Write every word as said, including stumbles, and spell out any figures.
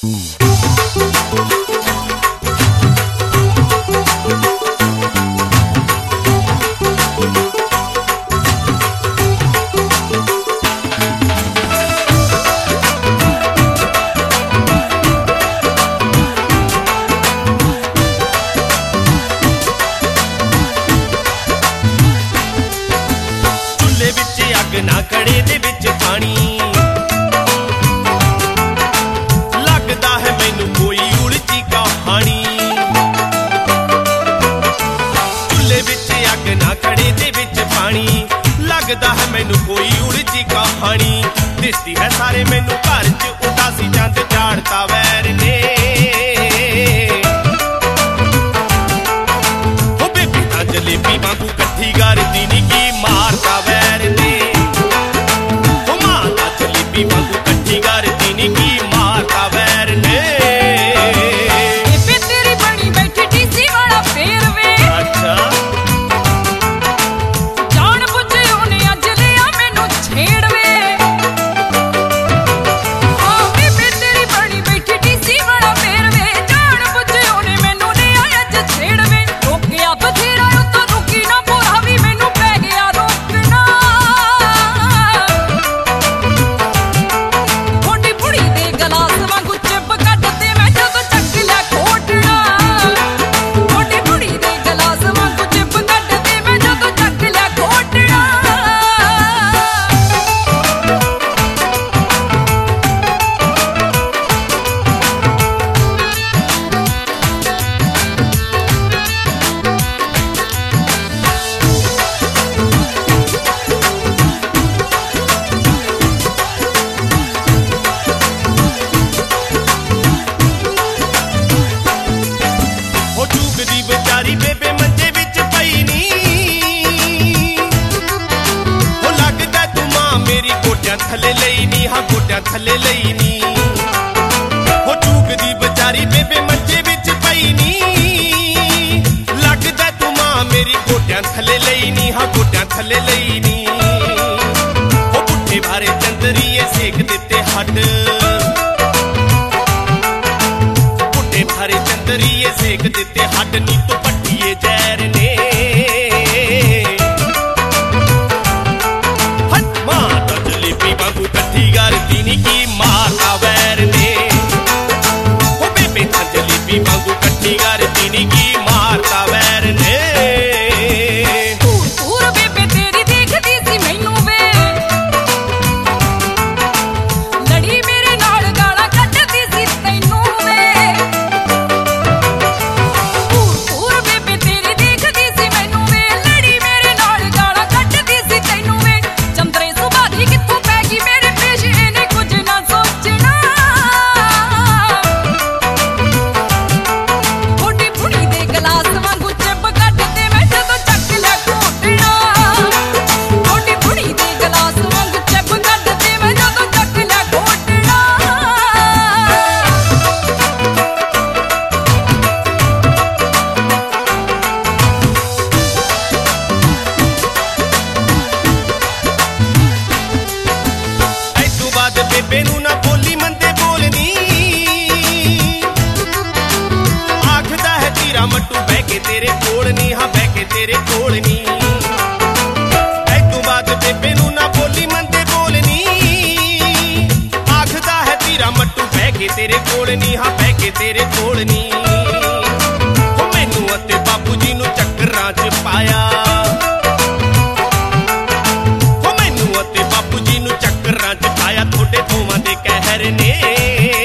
ना कड़े दे विच पानी लगदा है मैनू कोई उलझी कहानी। चुल्हे विच अग ना कड़े दे विच पानी लगदा है मैनू कोई उलझी कहानी। दिसदी है सारे मैनू घर च उदासी चंद झाड़ता वैर ने। ओ बेबी तां जलेबी वांगू कट्ठी करदी नी की मारता वैर ने। वांगू कट्ठी करदी नी की मारता वैर ने। बेबे तेरी बनी बैठी टीसी वाला फेर वे। अच्छा जान बुझे ओने अज लिया मैनू छेड़ वे। हाँ बेबे तेरी बनी बैठी टीसी वाला फेर वे। जान बुझे ओने मैनू लिया अज छेड़ वे। रोकिया बथेरा उतों रुकी ना पूरा भी मैनू पै गया रोकना। बेचारी बेबे मंजे विच पई नी। हो लगदा तू मां मेरी गोड्यां थले लई नी। हाँ गोड्यां थले लई नी। हो चूकदी बेचारी बेबे मंजे विच पई नी। लगदा तू मां मेरी गोड्यां थले लई नी। हाँ गोड्यां थले लई नी। हो पुट्ठे भारे चंदरीए सेक दिते हट। पुट्ठे भारे चंदरीए सेक दिते हट नी तो पट्टिए जैर ने। हट माता जलेबी वांगू कट्ठी करदी नी की मारता वैर ने। ओ बेबे तां जलेबी वांगू कट्ठी करदी नी की मारता वैर ने। दूर बेबे तेरी देखदी सी मैनू वे। लड़ी मेरे नाल गालां कड्डदी सी तैनू वे। दूर बेबे तेरी देखदी सी मैनू वे। लड़ी मेरे नाल गालां कड्डदी सी तैनू वे। चंदरे सुभा दी कित्थों पै गई मेरे पेश इहने कुछ ना सोचना। थोड़ी बुढ़ी दे गलास वांगू चिब कड्डदे मैं जदों चक लिया घोटना। थोड़ी बुढ़ी दे गलास वांगू चिब कड्डदे मैं जदों चक लिया घोटना। ऐतों बाद बेबे नू ना बोली मंदे बोलनी। आखदा है तीरा मट्टू बह के तेरे कोल नी। हाँ बह के तेरे कोल नी। ऐतों बाद बेबे नू ना बोली मंदे बोलनी। आखदा है तीरा मट्टू बह के तेरे कोल नी। हाँ बह के तेरे कोल नी। ओ मैनू अते बाबू जी नू चक्करां च पाया। ओ मैनू अते बाबू जी नू चक्करां च पाया। थोड़े दोवां दे कहर ने।